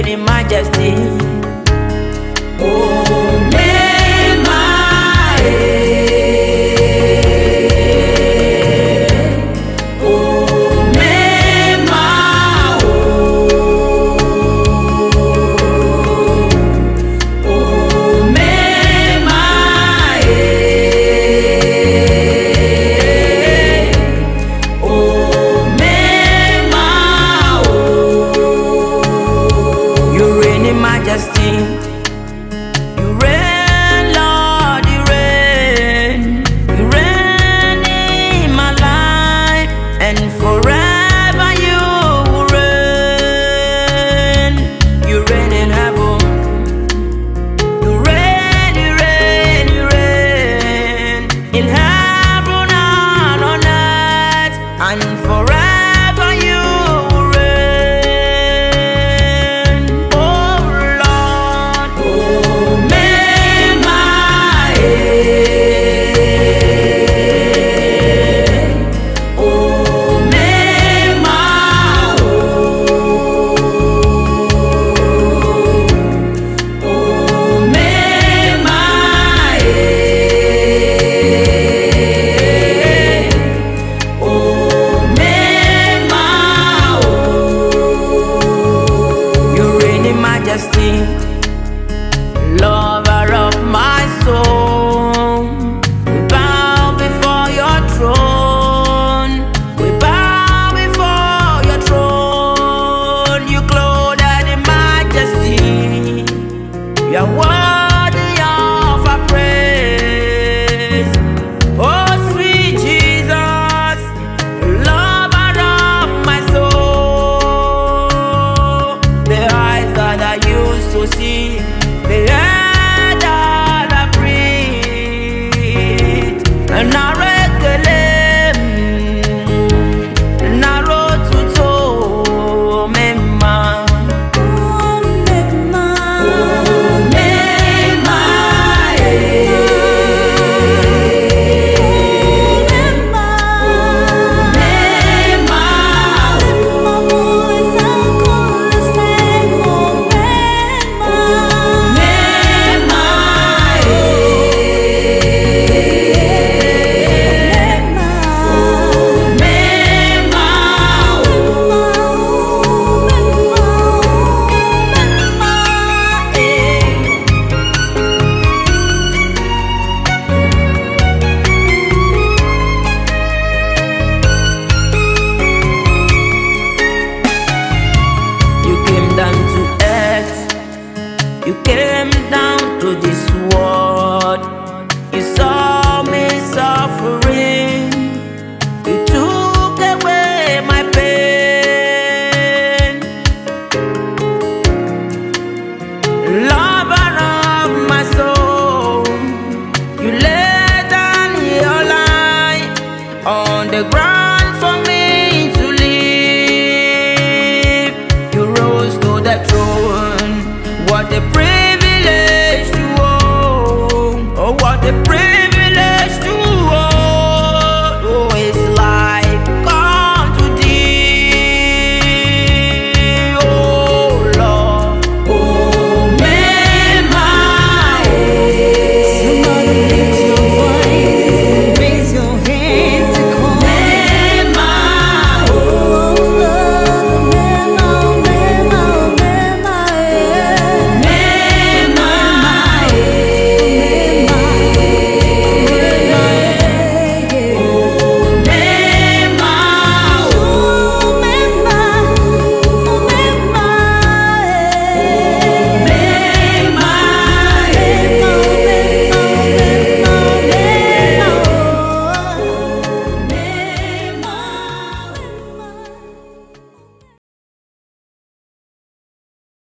reign in majesty. Oh, majesty. You reign, Lord, you reign. You reign in my life, and forever you will reign. You reign in heaven. You reign, you reign, you reign in heaven and on earth, and forever you will reign. Majesty, lover of my soul, we bow before your throne. We bow before your throne. You clothed in majesty. You are worthy of our praise. Oh, sweet Jesus, lover of my soul. The eyes that I used to see, the air that I breathe, and I recollect, and I wrote to Mema. You came down to this world. You saw me suffering. You took away my pain. Lover of my soul, you laid down your life on the ground.